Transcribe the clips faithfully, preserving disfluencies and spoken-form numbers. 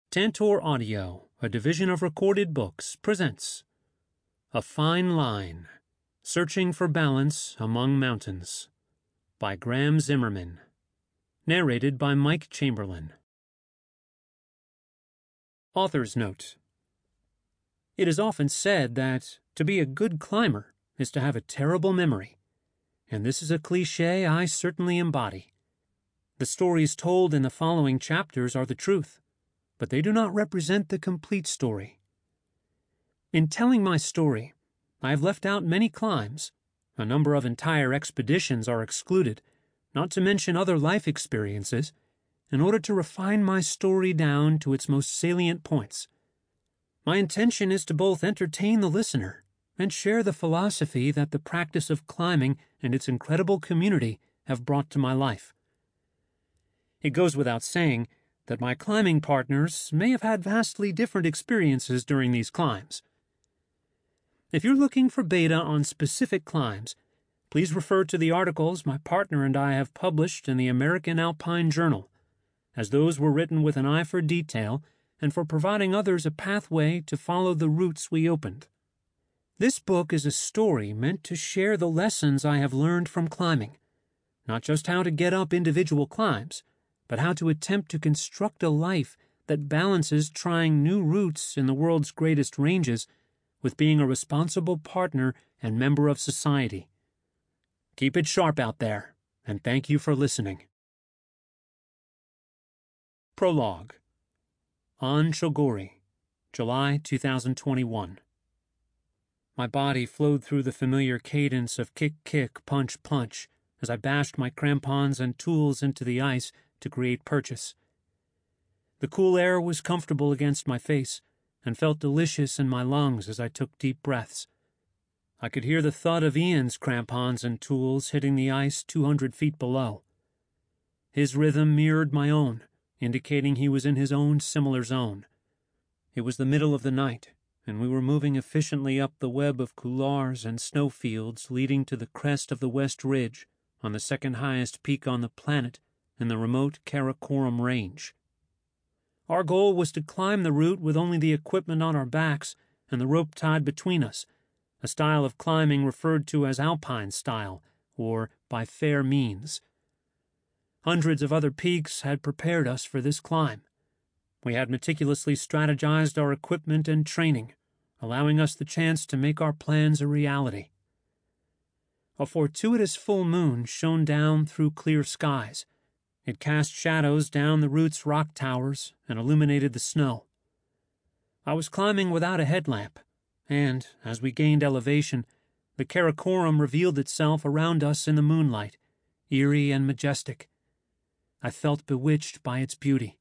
Tantor Audio, a division of Recorded Books, presents A Fine Line, Searching for Balance Among Mountains by Graham Zimmerman. Narrated by Mike Chamberlain. Author's Note: It is often said that to be a good climber is to have a terrible memory, and this is a cliché I certainly embody. The stories told in the following chapters are the truth, but they do not represent the complete story. In telling my story, I have left out many climbs. A number of entire expeditions are excluded, not to mention other life experiences, in order to refine my story down to its most salient points. My intention is to both entertain the listener and share the philosophy that the practice of climbing and its incredible community have brought to my life. It goes without saying that my climbing partners may have had vastly different experiences during these climbs. If you're looking for data on specific climbs, please refer to the articles my partner and I have published in the American Alpine Journal, as those were written with an eye for detail and for providing others a pathway to follow the routes we opened. This book is a story meant to share the lessons I have learned from climbing, not just how to get up individual climbs, but how to attempt to construct a life that balances trying new routes in the world's greatest ranges with being a responsible partner and member of society. Keep it sharp out there, and thank you for listening. Prologue. On Chogori, July two thousand twenty-one. My body flowed through the familiar cadence of kick-kick, punch-punch as I bashed my crampons and tools into the ice to create purchase. The cool air was comfortable against my face and felt delicious in my lungs as I took deep breaths. I could hear the thud of Ian's crampons and tools hitting the ice two hundred feet below. His rhythm mirrored my own, indicating he was in his own similar zone. It was the middle of the night, and we were moving efficiently up the web of couloirs and snowfields leading to the crest of the West Ridge, on the second highest peak on the planet in the remote Karakoram Range. Our goal was to climb the route with only the equipment on our backs and the rope tied between us, a style of climbing referred to as alpine style, or by fair means. Hundreds of other peaks had prepared us for this climb. We had meticulously strategized our equipment and training, allowing us the chance to make our plans a reality. A fortuitous full moon shone down through clear skies. It cast shadows down the route's rock towers and illuminated the snow. I was climbing without a headlamp, and, as we gained elevation, the Karakoram revealed itself around us in the moonlight, eerie and majestic. I felt bewitched by its beauty.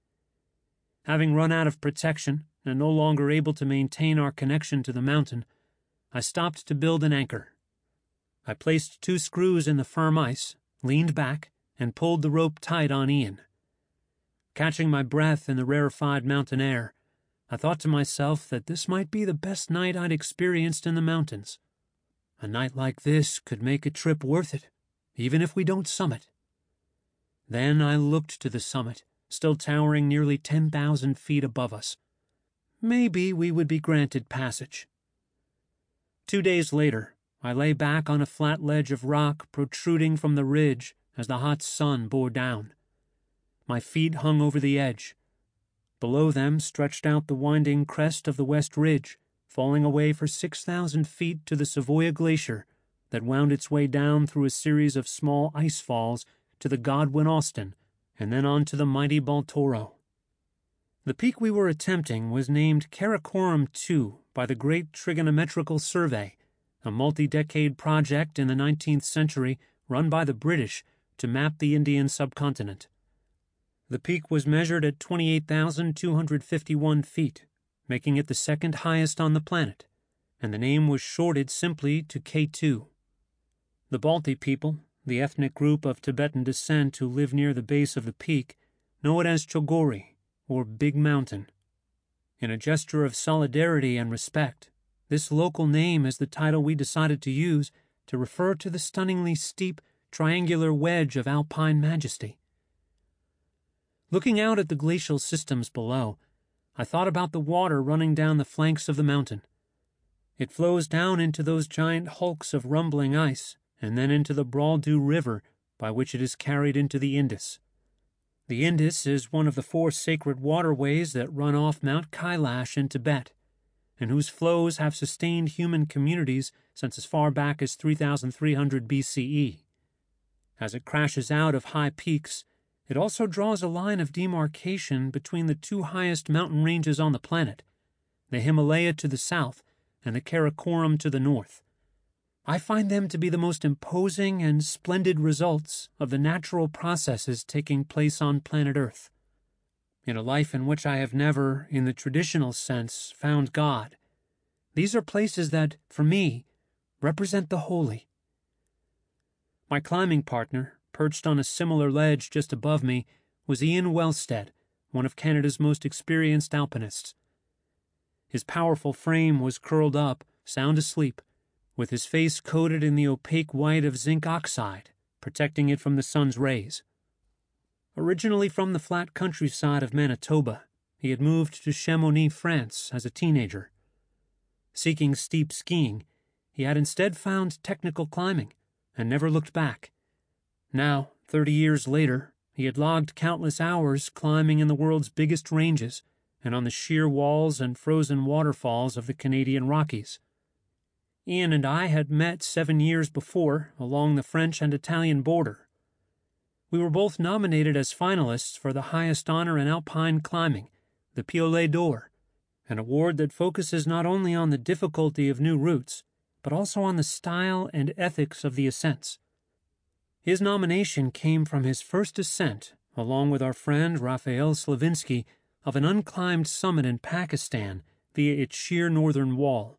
Having run out of protection and no longer able to maintain our connection to the mountain, I stopped to build an anchor. I placed two screws in the firm ice, leaned back, and pulled the rope tight on Ian. Catching my breath in the rarefied mountain air, I thought to myself that this might be the best night I'd experienced in the mountains. A night like this could make a trip worth it, even if we don't summit. Then I looked to the summit, still towering nearly ten thousand feet above us. Maybe we would be granted passage. Two days later, I lay back on a flat ledge of rock protruding from the ridge as the hot sun bore down. My feet hung over the edge. Below them stretched out the winding crest of the West Ridge, falling away for six thousand feet to the Savoia Glacier that wound its way down through a series of small ice falls to the Godwin-Austen and then on to the mighty Baltoro. The peak we were attempting was named Karakoram two by the Great Trigonometrical Survey, a multi-decade project in the nineteenth century run by the British to map the Indian subcontinent. The peak was measured at twenty-eight thousand two hundred fifty-one feet, making it the second highest on the planet, and the name was shorted simply to K two. The Balti people, the ethnic group of Tibetan descent who live near the base of the peak, know it as Chogori, or Big Mountain. In a gesture of solidarity and respect, this local name is the title we decided to use to refer to the stunningly steep, triangular wedge of alpine majesty. Looking out at the glacial systems below, I thought about the water running down the flanks of the mountain. It flows down into those giant hulks of rumbling ice, and then into the Broadu River, by which it is carried into the Indus. The Indus is one of the four sacred waterways that run off Mount Kailash in Tibet, and whose flows have sustained human communities since as far back as three thousand three hundred B C E. As it crashes out of high peaks, it also draws a line of demarcation between the two highest mountain ranges on the planet, the Himalaya to the south and the Karakoram to the north. I find them to be the most imposing and splendid results of the natural processes taking place on planet Earth. In a life in which I have never, in the traditional sense, found God, these are places that, for me, represent the holy. My climbing partner, perched on a similar ledge just above me, was Ian Wellstead, one of Canada's most experienced alpinists. His powerful frame was curled up, sound asleep, with his face coated in the opaque white of zinc oxide, protecting it from the sun's rays. Originally from the flat countryside of Manitoba, he had moved to Chamonix, France, as a teenager. Seeking steep skiing, he had instead found technical climbing, and never looked back. Now, thirty years later, he had logged countless hours climbing in the world's biggest ranges and on the sheer walls and frozen waterfalls of the Canadian Rockies. Ian and I had met seven years before along the French and Italian border. We were both nominated as finalists for the highest honor in alpine climbing, the Piolet d'Or, an award that focuses not only on the difficulty of new routes, but also on the style and ethics of the ascents. His nomination came from his first ascent, along with our friend Raphael Slavinsky, of an unclimbed summit in Pakistan via its sheer northern wall.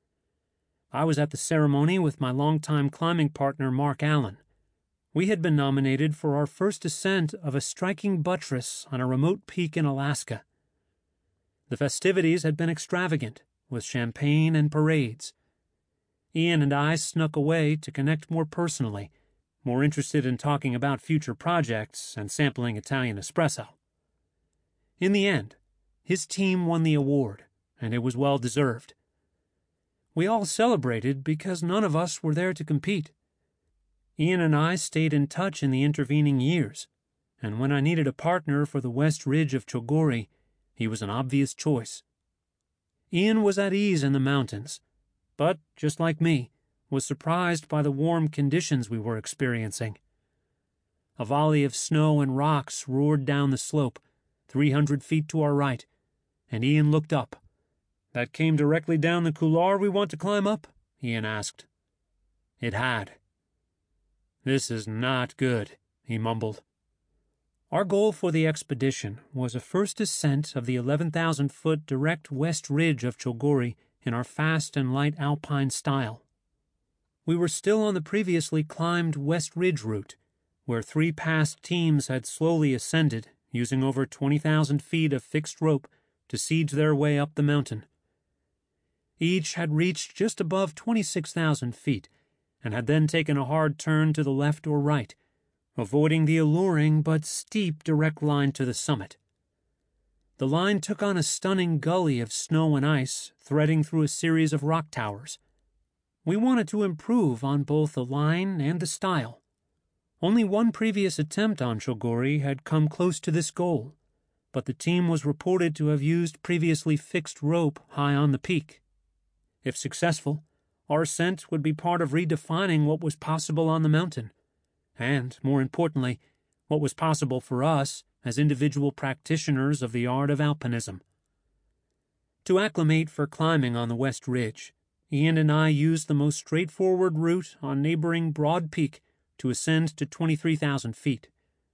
I was at the ceremony with my longtime climbing partner Mark Allen. We had been nominated for our first ascent of a striking buttress on a remote peak in Alaska. The festivities had been extravagant, with champagne and parades. Ian and I snuck away to connect more personally, more interested in talking about future projects and sampling Italian espresso. In the end, his team won the award, and it was well deserved. We all celebrated because none of us were there to compete. Ian and I stayed in touch in the intervening years, and when I needed a partner for the west ridge of Chogori, he was an obvious choice. Ian was at ease in the mountains, but, just like me, was surprised by the warm conditions we were experiencing. A volley of snow and rocks roared down the slope, three hundred feet to our right, and Ian looked up. "That came directly down the couloir we want to climb up?" Ian asked. It had. "This is not good," he mumbled. Our goal for the expedition was a first ascent of the eleven thousand foot direct west ridge of Chogori in our fast and light alpine style. We were still on the previously climbed West Ridge route, where three past teams had slowly ascended, using over twenty thousand feet of fixed rope to siege their way up the mountain. Each had reached just above twenty-six thousand feet, and had then taken a hard turn to the left or right, avoiding the alluring but steep direct line to the summit. The line took on a stunning gully of snow and ice, threading through a series of rock towers. We wanted to improve on both the line and the style. Only one previous attempt on Chogori had come close to this goal, but the team was reported to have used previously fixed rope high on the peak. If successful, our ascent would be part of redefining what was possible on the mountain, and, more importantly, what was possible for us as individual practitioners of the art of alpinism. To acclimate for climbing on the West Ridge, Ian and I used the most straightforward route on neighboring Broad Peak to ascend to twenty-three thousand feet.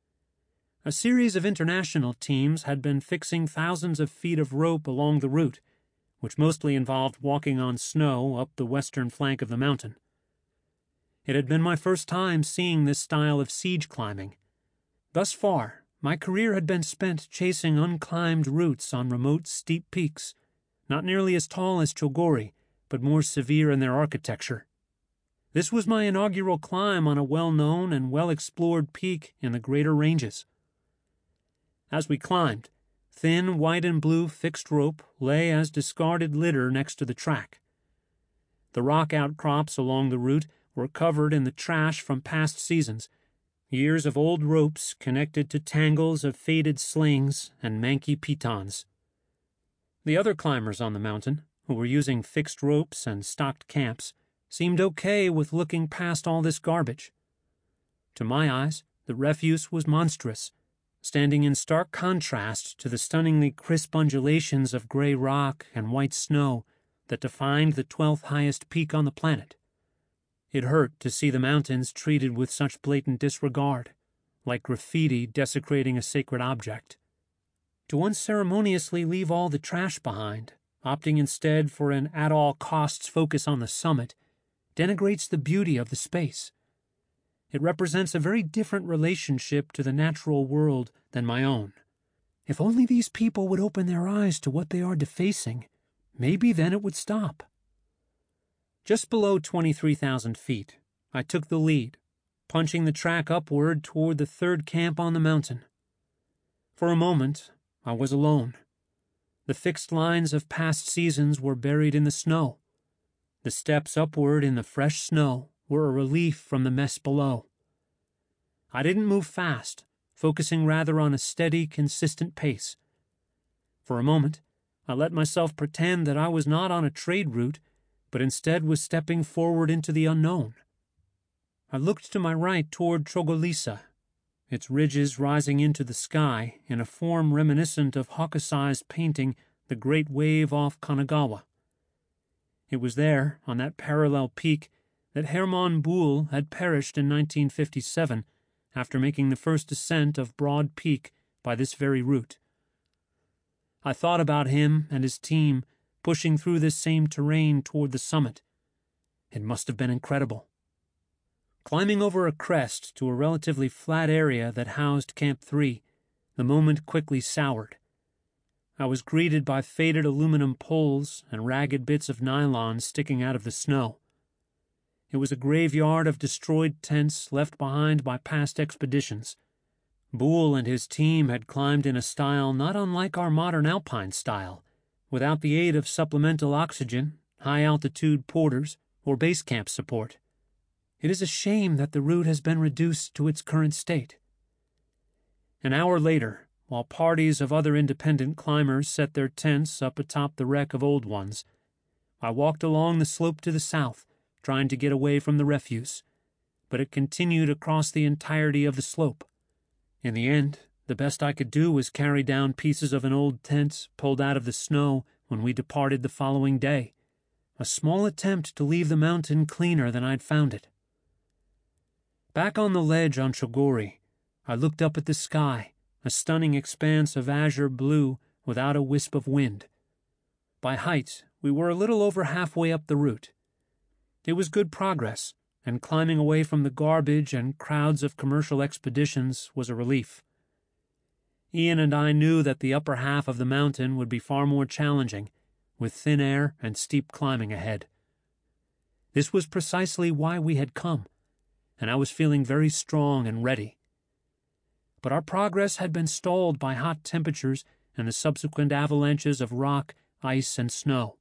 A series of international teams had been fixing thousands of feet of rope along the route, which mostly involved walking on snow up the western flank of the mountain. It had been my first time seeing this style of siege climbing. Thus far, my career had been spent chasing unclimbed routes on remote, steep peaks, not nearly as tall as Chogori, but more severe in their architecture. This was my inaugural climb on a well-known and well-explored peak in the greater ranges. As we climbed, Thin white and blue fixed rope lay as discarded litter next to the track. The rock outcrops along the route were covered in the trash from past seasons, years of old ropes connected to tangles of faded slings and manky pitons. The other climbers on the mountain, who were using fixed ropes and stocked camps, seemed okay with looking past all this garbage. To my eyes, the refuse was monstrous, standing in stark contrast to the stunningly crisp undulations of gray rock and white snow that defined the twelfth highest peak on the planet. It hurt to see the mountains treated with such blatant disregard, like graffiti desecrating a sacred object. To unceremoniously leave all the trash behind, opting instead for an at-all-costs focus on the summit, denigrates the beauty of the space. It represents a very different relationship to the natural world than my own. If only these people would open their eyes to what they are defacing, maybe then it would stop. Just below twenty-three thousand feet, I took the lead, punching the track upward toward the third camp on the mountain. For a moment, I was alone. The fixed lines of past seasons were buried in the snow. The steps upward in the fresh snow were a relief from the mess below. I didn't move fast, focusing rather on a steady, consistent pace. For a moment, I let myself pretend that I was not on a trade route, but instead was stepping forward into the unknown. I looked to my right toward Trogolisa, its ridges rising into the sky in a form reminiscent of Hokusai's painting The Great Wave off Kanagawa. It was there, on that parallel peak, that Hermann Buhl had perished in nineteen fifty-seven after making the first ascent of Broad Peak by this very route. I thought about him and his team pushing through this same terrain toward the summit. It must have been incredible. Climbing over a crest to a relatively flat area that housed Camp three, the moment quickly soured. I was greeted by faded aluminum poles and ragged bits of nylon sticking out of the snow. It was a graveyard of destroyed tents left behind by past expeditions. Buhl and his team had climbed in a style not unlike our modern alpine style, without the aid of supplemental oxygen, high-altitude porters, or base camp support. It is a shame that the route has been reduced to its current state. An hour later, while parties of other independent climbers set their tents up atop the wreck of old ones, I walked along the slope to the south, trying to get away from the refuse, but it continued across the entirety of the slope. In the end, the best I could do was carry down pieces of an old tent pulled out of the snow when we departed the following day, a small attempt to leave the mountain cleaner than I'd found it. Back on the ledge on Chogori, I looked up at the sky, a stunning expanse of azure blue without a wisp of wind. By height, we were a little over halfway up the route. It was good progress, and climbing away from the garbage and crowds of commercial expeditions was a relief. Ian and I knew that the upper half of the mountain would be far more challenging, with thin air and steep climbing ahead. This was precisely why we had come, and I was feeling very strong and ready. But our progress had been stalled by hot temperatures and the subsequent avalanches of rock, ice, and snow.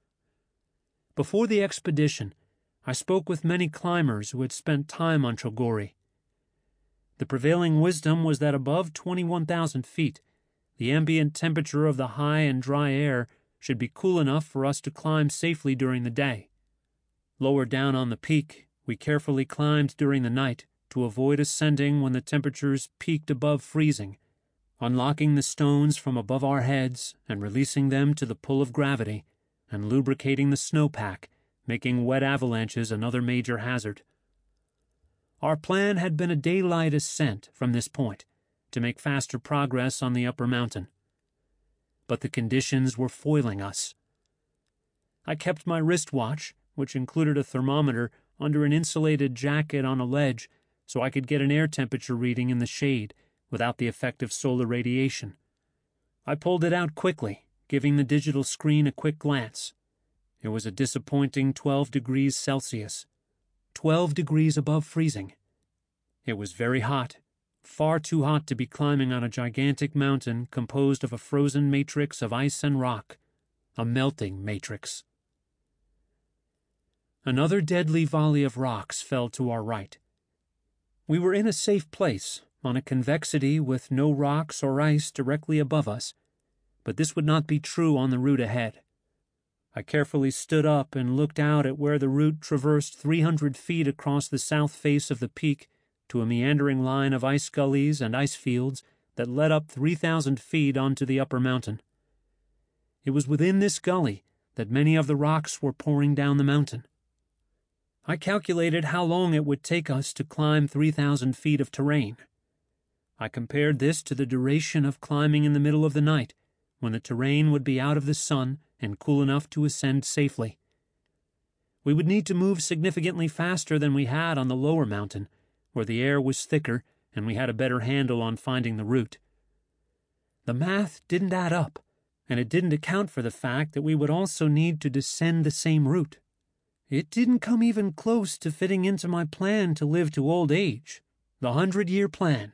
Before the expedition, I spoke with many climbers who had spent time on Chogori. The prevailing wisdom was that above twenty-one thousand feet, the ambient temperature of the high and dry air should be cool enough for us to climb safely during the day. Lower down on the peak, we carefully climbed during the night to avoid ascending when the temperatures peaked above freezing, unlocking the stones from above our heads and releasing them to the pull of gravity, and lubricating the snowpack, making wet avalanches another major hazard. Our plan had been a daylight ascent from this point to make faster progress on the upper mountain. But the conditions were foiling us. I kept my wristwatch, which included a thermometer, under an insulated jacket on a ledge so I could get an air temperature reading in the shade without the effect of solar radiation. I pulled it out quickly, giving the digital screen a quick glance. It was a disappointing twelve degrees Celsius. Twelve degrees above freezing. It was very hot, far too hot to be climbing on a gigantic mountain composed of a frozen matrix of ice and rock, a melting matrix. Another deadly volley of rocks fell to our right. We were in a safe place, on a convexity with no rocks or ice directly above us, but this would not be true on the route ahead. I carefully stood up and looked out at where the route traversed three hundred feet across the south face of the peak to a meandering line of ice gullies and ice fields that led up three thousand feet onto the upper mountain. It was within this gully that many of the rocks were pouring down the mountain. I calculated how long it would take us to climb three thousand feet of terrain. I compared this to the duration of climbing in the middle of the night, when the terrain would be out of the sun and cool enough to ascend safely. We would need to move significantly faster than we had on the lower mountain, where the air was thicker and we had a better handle on finding the route. The math didn't add up, and it didn't account for the fact that we would also need to descend the same route. It didn't come even close to fitting into my plan to live to old age, the hundred-year plan.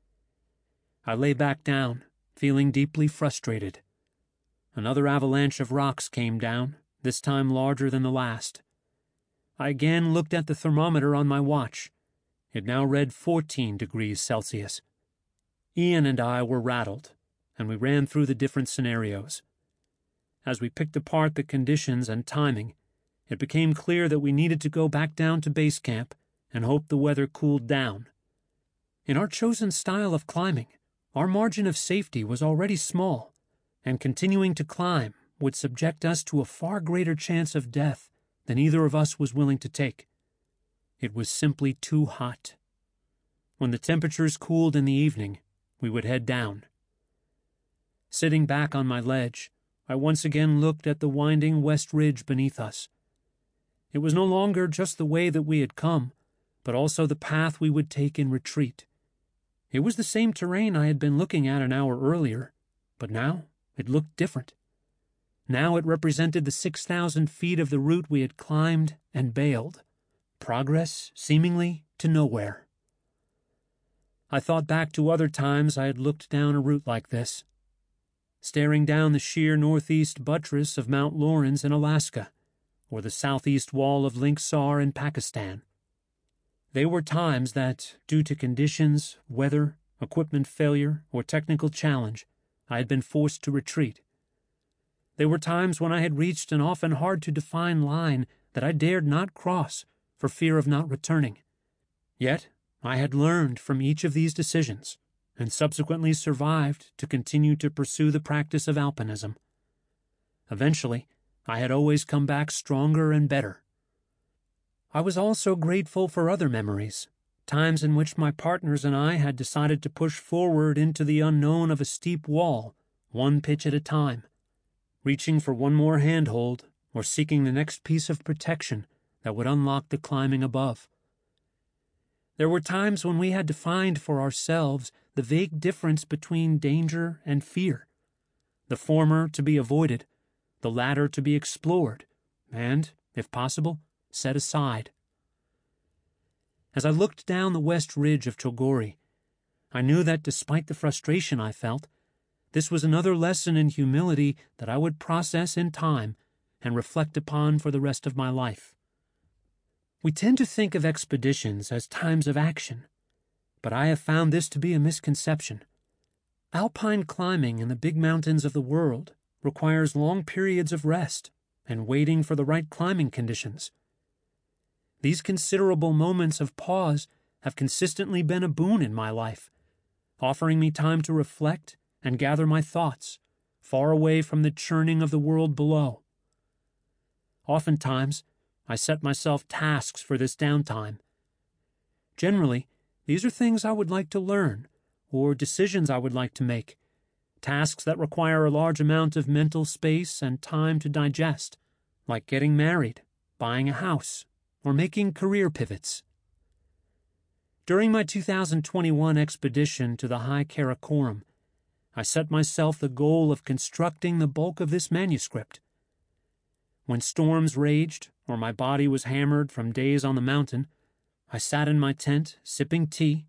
I lay back down, feeling deeply frustrated. Another avalanche of rocks came down, this time larger than the last. I again looked at the thermometer on my watch. It now read fourteen degrees Celsius. Ian and I were rattled, and we ran through the different scenarios. As we picked apart the conditions and timing, it became clear that we needed to go back down to base camp and hope the weather cooled down. In our chosen style of climbing, our margin of safety was already small, and continuing to climb would subject us to a far greater chance of death than either of us was willing to take. It was simply too hot. When the temperatures cooled in the evening, we would head down. Sitting back on my ledge, I once again looked at the winding west ridge beneath us. It was no longer just the way that we had come, but also the path we would take in retreat. It was the same terrain I had been looking at an hour earlier, but now it looked different. Now it represented the six thousand feet of the route we had climbed and bailed. Progress, seemingly, to nowhere. I thought back to other times I had looked down a route like this. Staring down the sheer northeast buttress of Mount Lawrence in Alaska, or the southeast wall of Linxar in Pakistan. They were times that, due to conditions, weather, equipment failure, or technical challenge, I had been forced to retreat. They were times when I had reached an often hard-to-define line that I dared not cross for fear of not returning. Yet, I had learned from each of these decisions, and subsequently survived to continue to pursue the practice of alpinism. Eventually, I had always come back stronger and better. I was also grateful for other memories, times in which my partners and I had decided to push forward into the unknown of a steep wall, one pitch at a time, reaching for one more handhold or seeking the next piece of protection that would unlock the climbing above. There were times when we had to find for ourselves the vague difference between danger and fear, the former to be avoided, the latter to be explored, and, if possible, set aside. As I looked down the west ridge of Togori, I knew that despite the frustration I felt, this was another lesson in humility that I would process in time and reflect upon for the rest of my life. We tend to think of expeditions as times of action, but I have found this to be a misconception. Alpine climbing in the big mountains of the world requires long periods of rest and waiting for the right climbing conditions. These considerable moments of pause have consistently been a boon in my life, offering me time to reflect and gather my thoughts, far away from the churning of the world below. Oftentimes, I set myself tasks for this downtime. Generally, these are things I would like to learn, or decisions I would like to make, tasks that require a large amount of mental space and time to digest, like getting married, buying a house, or making career pivots. During my two thousand twenty-one expedition to the High Karakoram, I set myself the goal of constructing the bulk of this manuscript. When storms raged, or my body was hammered from days on the mountain, I sat in my tent, sipping tea,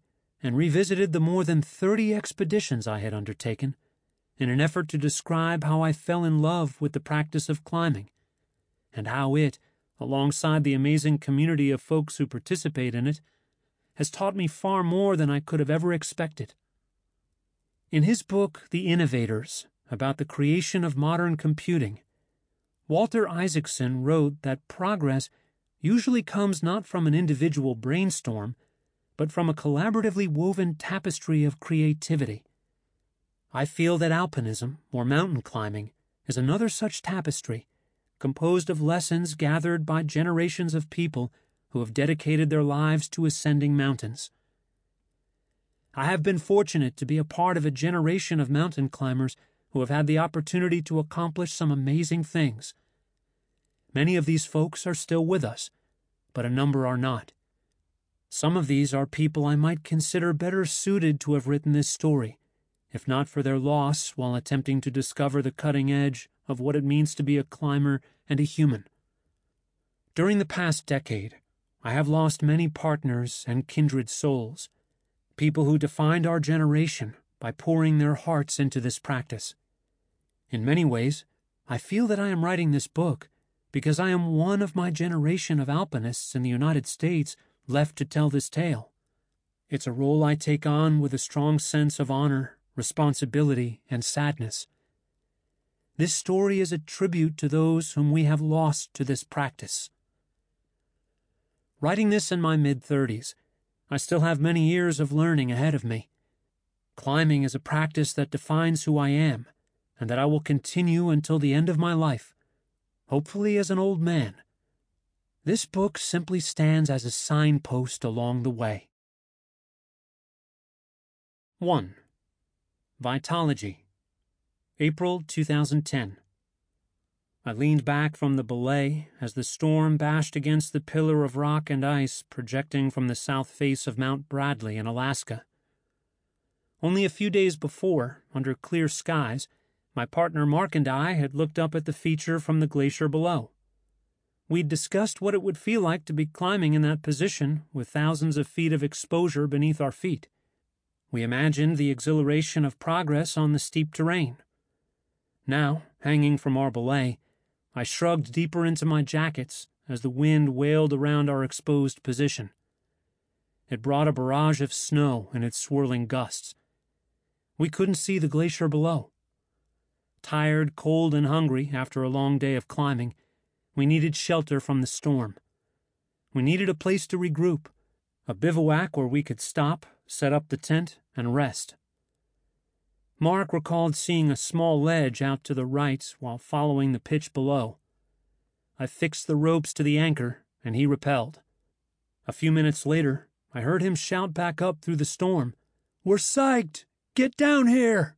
and revisited the more than thirty expeditions I had undertaken in an effort to describe how I fell in love with the practice of climbing, and how it, alongside the amazing community of folks who participate in it, has taught me far more than I could have ever expected. In his book, The Innovators, about the creation of modern computing, Walter Isaacson wrote that progress usually comes not from an individual brainstorm, but from a collaboratively woven tapestry of creativity. I feel that alpinism, or mountain climbing, is another such tapestry, composed of lessons gathered by generations of people who have dedicated their lives to ascending mountains. I have been fortunate to be a part of a generation of mountain climbers who have had the opportunity to accomplish some amazing things. Many of these folks are still with us, but a number are not. Some of these are people I might consider better suited to have written this story, if not for their loss while attempting to discover the cutting edge of what it means to be a climber and a human. During the past decade, I have lost many partners and kindred souls, people who defined our generation by pouring their hearts into this practice. In many ways, I feel that I am writing this book because I am one of my generation of alpinists in the United States left to tell this tale. It's a role I take on with a strong sense of honor, responsibility, and sadness. This story is a tribute to those whom we have lost to this practice. Writing this in my mid-thirties, I still have many years of learning ahead of me. Climbing is a practice that defines who I am, and that I will continue until the end of my life, hopefully as an old man. This book simply stands as a signpost along the way. one. Vitology, April two thousand ten. I leaned back from the belay as the storm bashed against the pillar of rock and ice projecting from the south face of Mount Bradley in Alaska. Only a few days before, under clear skies, my partner Mark and I had looked up at the feature from the glacier below. We'd discussed what it would feel like to be climbing in that position with thousands of feet of exposure beneath our feet. We imagined the exhilaration of progress on the steep terrain. Now, hanging from our belay, I shrugged deeper into my jackets as the wind wailed around our exposed position. It brought a barrage of snow in its swirling gusts. We couldn't see the glacier below. Tired, cold, and hungry after a long day of climbing, we needed shelter from the storm. We needed a place to regroup, a bivouac where we could stop, set up the tent, and rest. Mark recalled seeing a small ledge out to the right while following the pitch below. I fixed the ropes to the anchor, and he rappelled. A few minutes later, I heard him shout back up through the storm, "We're psyched! Get down here!"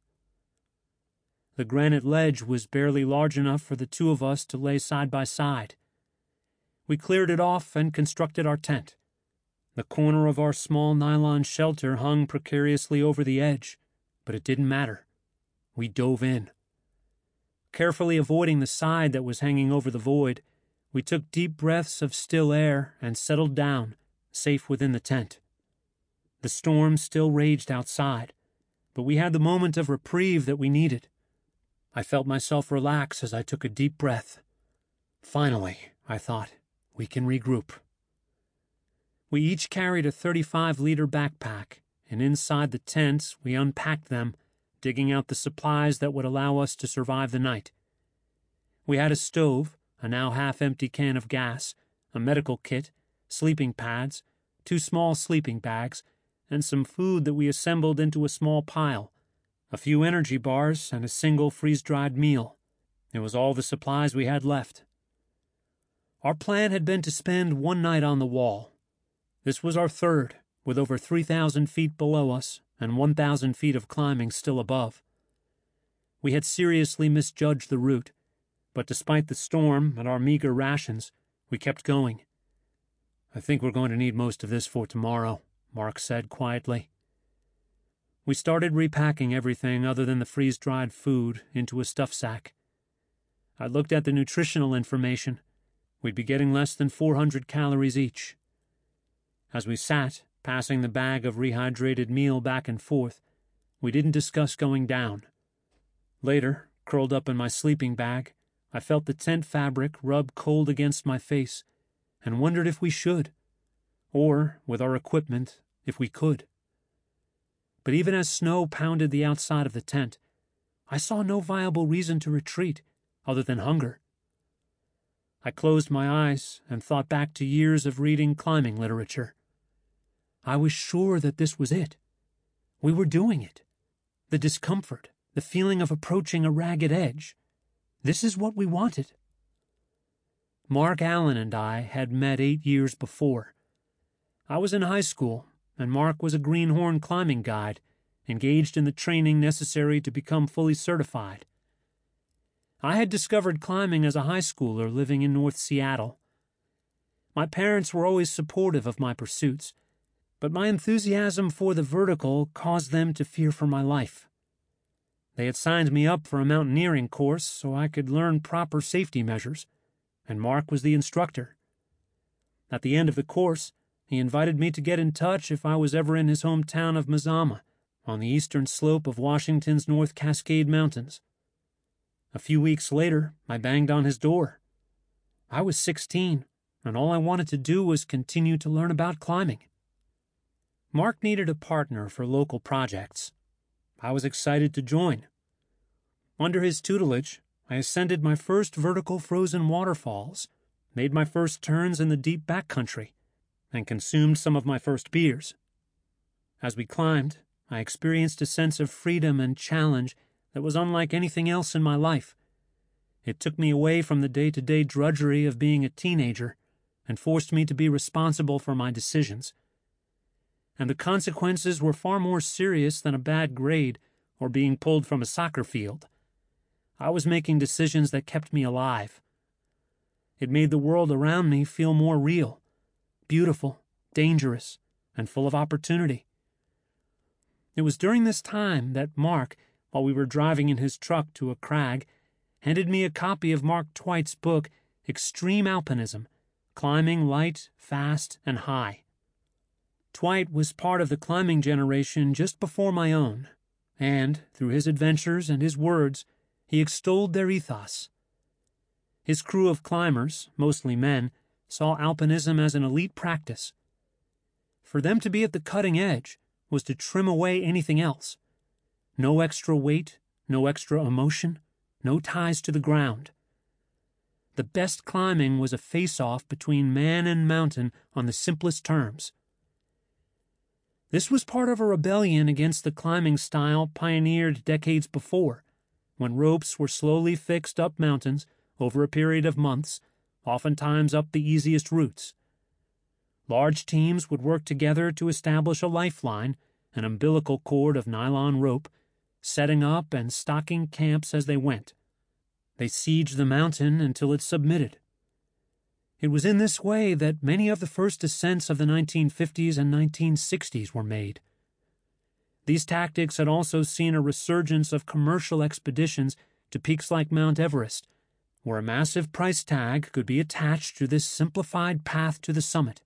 The granite ledge was barely large enough for the two of us to lay side by side. We cleared it off and constructed our tent. The corner of our small nylon shelter hung precariously over the edge, but it didn't matter. We dove in. Carefully avoiding the side that was hanging over the void, we took deep breaths of still air and settled down, safe within the tent. The storm still raged outside, but we had the moment of reprieve that we needed. I felt myself relax as I took a deep breath. Finally, I thought, we can regroup. We each carried a thirty-five liter backpack, and inside the tent we unpacked them, digging out the supplies that would allow us to survive the night. We had a stove, a now half-empty can of gas, a medical kit, sleeping pads, two small sleeping bags, and some food that we assembled into a small pile, a few energy bars, and a single freeze-dried meal. It was all the supplies we had left. Our plan had been to spend one night on the wall. This was our third, with over three thousand feet below us and one thousand feet of climbing still above. We had seriously misjudged the route, but despite the storm and our meager rations, we kept going. "I think we're going to need most of this for tomorrow," Mark said quietly. We started repacking everything other than the freeze-dried food into a stuff sack. I looked at the nutritional information. We'd be getting less than four hundred calories each. As we sat, passing the bag of rehydrated meal back and forth, we didn't discuss going down. Later, curled up in my sleeping bag, I felt the tent fabric rub cold against my face and wondered if we should, or, with our equipment, if we could. But even as snow pounded the outside of the tent, I saw no viable reason to retreat other than hunger. I closed my eyes and thought back to years of reading climbing literature. I was sure that this was it. We were doing it. The discomfort, the feeling of approaching a ragged edge. This is what we wanted. Mark Allen and I had met eight years before. I was in high school, and Mark was a greenhorn climbing guide, engaged in the training necessary to become fully certified. I had discovered climbing as a high schooler living in North Seattle. My parents were always supportive of my pursuits, but my enthusiasm for the vertical caused them to fear for my life. They had signed me up for a mountaineering course so I could learn proper safety measures, and Mark was the instructor. At the end of the course, he invited me to get in touch if I was ever in his hometown of Mazama, on the eastern slope of Washington's North Cascade Mountains. A few weeks later, I banged on his door. I was sixteen, and all I wanted to do was continue to learn about climbing. Mark needed a partner for local projects. I was excited to join. Under his tutelage, I ascended my first vertical frozen waterfalls, made my first turns in the deep backcountry, and consumed some of my first beers. As we climbed, I experienced a sense of freedom and challenge that was unlike anything else in my life. It took me away from the day-to-day drudgery of being a teenager and forced me to be responsible for my decisions. And the consequences were far more serious than a bad grade or being pulled from a soccer field. I was making decisions that kept me alive. It made the world around me feel more real, beautiful, dangerous, and full of opportunity. It was during this time that Mark, while we were driving in his truck to a crag, handed me a copy of Mark Twiight's book, Extreme Alpinism, Climbing Light, Fast, and High. Twight was part of the climbing generation just before my own, and, through his adventures and his words, he extolled their ethos. His crew of climbers, mostly men, saw alpinism as an elite practice. For them to be at the cutting edge was to trim away anything else. No extra weight, no extra emotion, no ties to the ground. The best climbing was a face-off between man and mountain on the simplest terms. This was part of a rebellion against the climbing style pioneered decades before, when ropes were slowly fixed up mountains over a period of months, oftentimes up the easiest routes. Large teams would work together to establish a lifeline, an umbilical cord of nylon rope, setting up and stocking camps as they went. They sieged the mountain until it submitted. It was in this way that many of the first ascents of the nineteen fifties and nineteen sixties were made. These tactics had also seen a resurgence of commercial expeditions to peaks like Mount Everest, where a massive price tag could be attached to this simplified path to the summit.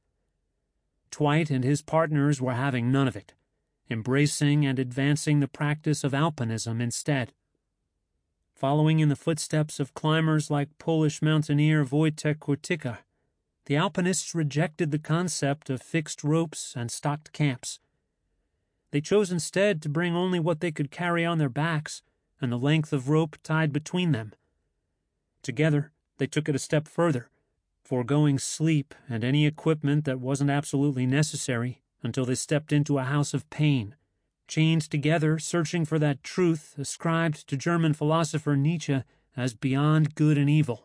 Twight and his partners were having none of it, embracing and advancing the practice of alpinism instead. Following in the footsteps of climbers like Polish mountaineer Wojtek Kurtyka, the alpinists rejected the concept of fixed ropes and stocked camps. They chose instead to bring only what they could carry on their backs and the length of rope tied between them. Together, they took it a step further, foregoing sleep and any equipment that wasn't absolutely necessary until they stepped into a house of pain, chained together searching for that truth ascribed to German philosopher Nietzsche as beyond good and evil.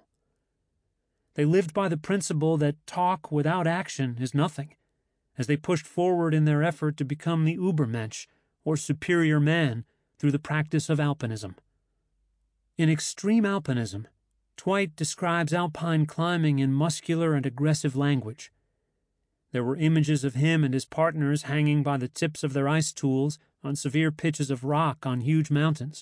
They lived by the principle that talk without action is nothing, as they pushed forward in their effort to become the Übermensch, or superior man, through the practice of alpinism. In Extreme Alpinism, Twight describes alpine climbing in muscular and aggressive language. There were images of him and his partners hanging by the tips of their ice tools on severe pitches of rock on huge mountains.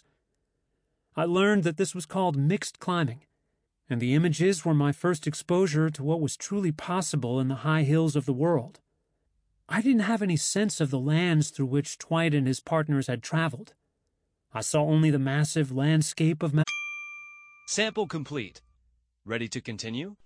I learned that this was called mixed climbing, and the images were my first exposure to what was truly possible in the high hills of the world. I didn't have any sense of the lands through which Dwight and his partners had traveled. I saw only the massive landscape of... Sample complete. Ready to continue?